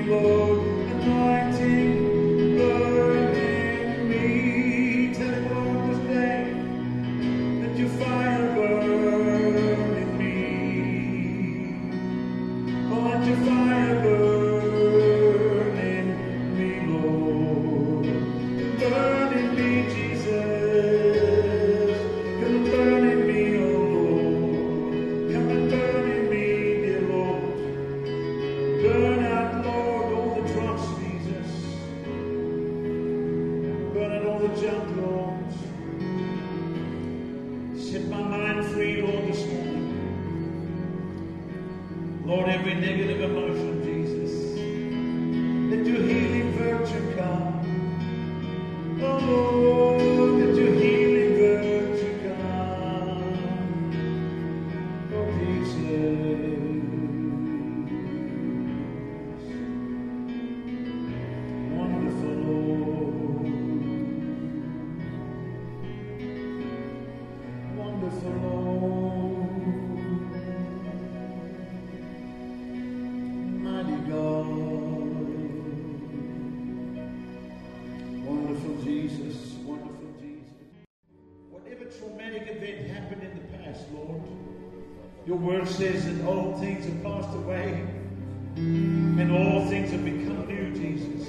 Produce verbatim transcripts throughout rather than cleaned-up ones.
Your word says that all things have passed away and all things have become new, Jesus.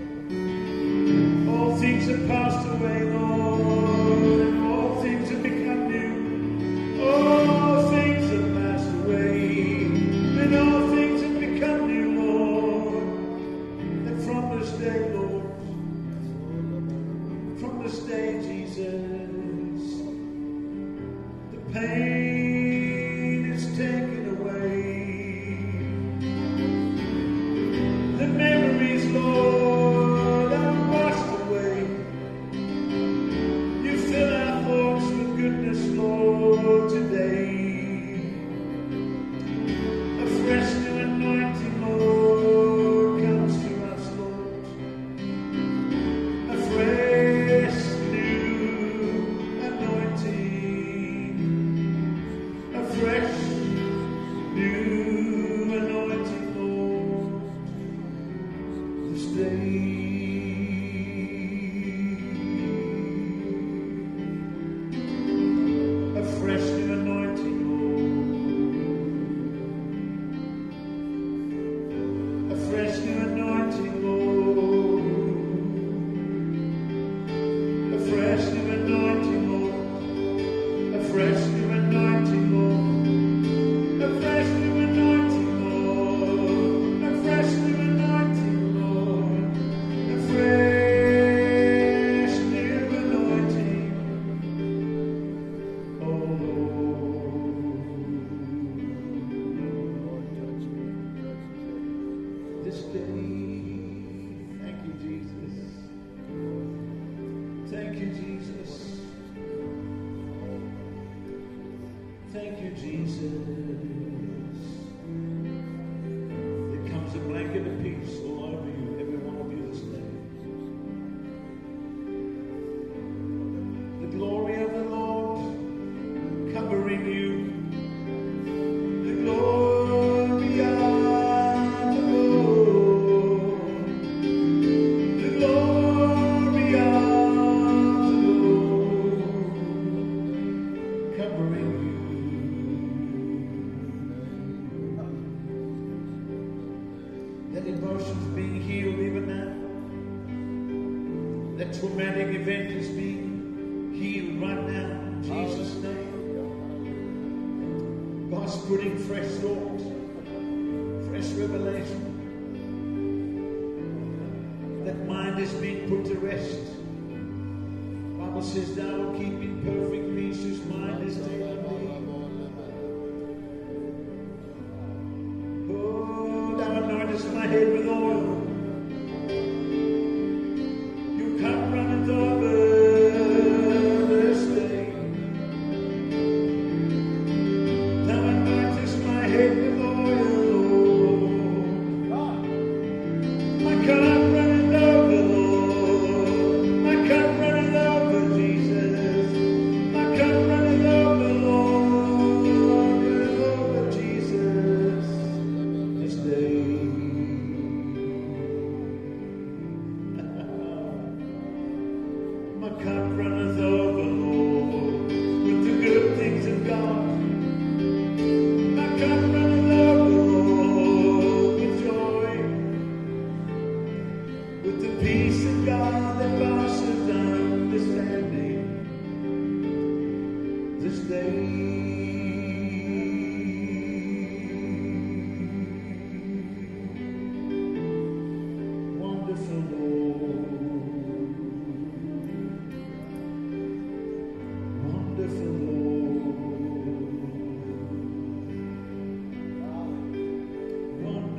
All things have passed away, Lord, and all things have become new. All things have passed away and all things have become new, Lord. And from this day, Lord, from this day, Jesus, the pain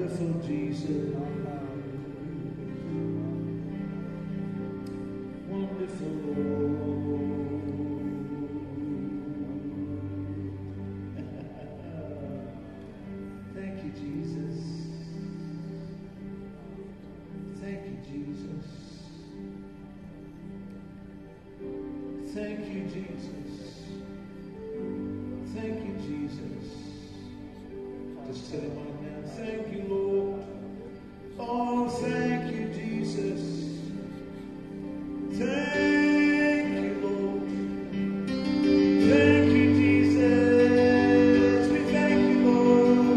Wonderful Jesus. Wonderful Lord. Thank you, Jesus. Thank you, Jesus. Thank you, Jesus. Thank you, Jesus. Just tell him right now, thank you, Lord. Oh, thank you, Jesus. Thank you, Lord. Thank you, Jesus. We thank you, Lord.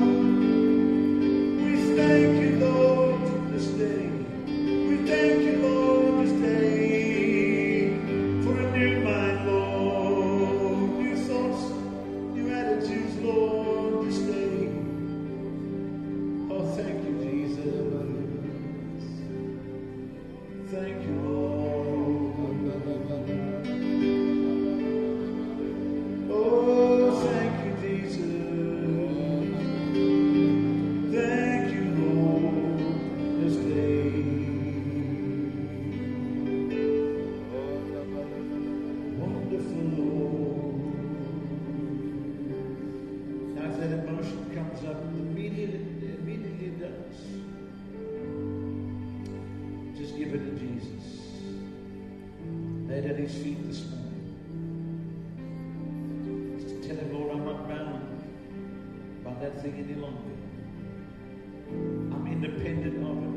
We thank you, Lord, for this day. We thank you, Lord, this day for a new mind, Lord. New thoughts, new attitudes, Lord, this day. Oh, thank you, Jesus. Thank you, Lord. Oh, thank you, Jesus. Thank you, Lord, this day. Wonderful Lord. Now, if that emotion comes up, immediately, immediately it does. Just give it to Jesus. Lay it at his feet this morning. Just tell him, Lord, I'm not bound by that thing any longer. I'm independent of it.